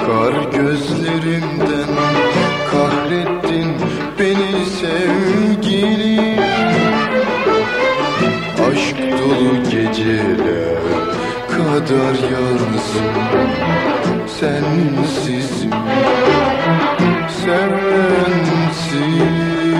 Akar gözlerimden, kahrettin beni sevgilim. Aşk dolu geceler kadar yalnızım, sensizim, sensiz.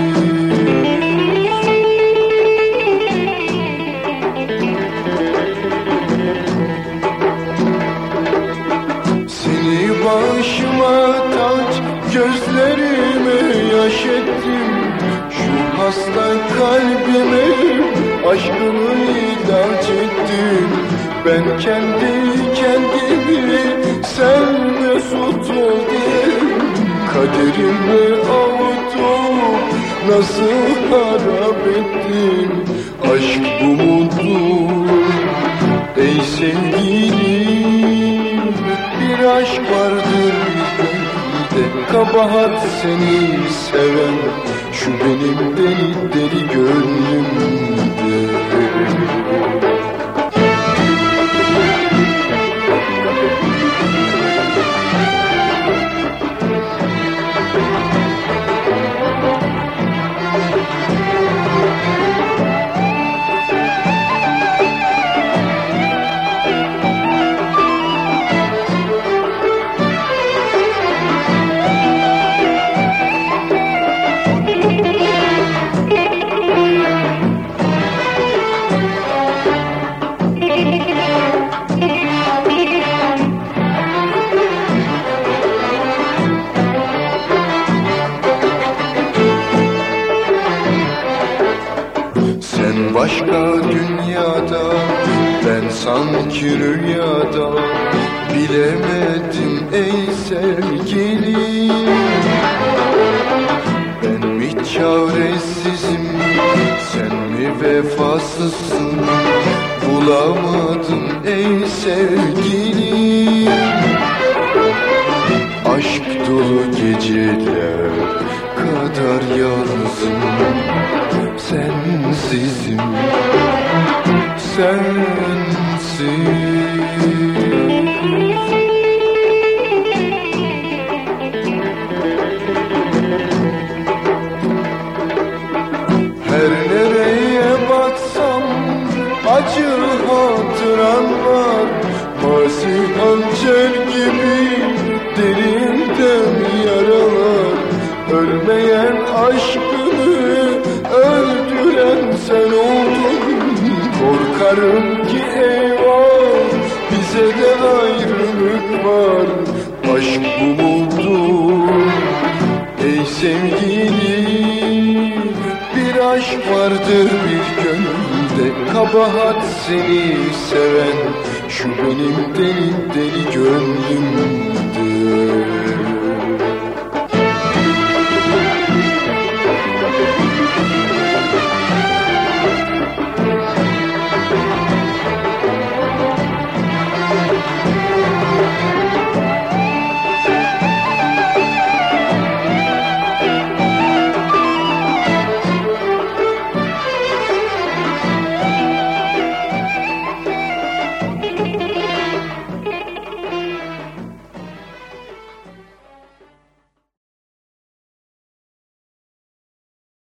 Seni başıma taç, gözlerime yaş ettim. Şu hasta kalbime aşkını ilaç ettim. Ben kendi kendimi sen mesut ol diye kaderime avutup nasıl harap ettim. Aşk bu mudur ey sevgilim? Bir aşk vardır gönlümde, kabahat seni seven şu benim deli deli gönlümde. Başka dünyada, ben sanki rüyada, bilemedim ey sevgilim. Ben mi çaresizim, sen mi vefasızsın? Bulamadım ey sevgilim. Aşk dolu geceler kadar yalnızım, sensizim, sensiz. Her nereye baksam acı hatıran var. Mazi hançer gibi derinden yaralar. Ölmeyen aşkını öldüren sen oldun. Korkarım ki eyvah, bize de ayrılık var. Aşk bu mudur ey sevgilim? Bir aşk vardır bir gönülde, kabahat seni seven şu benim deli deli gönlümde.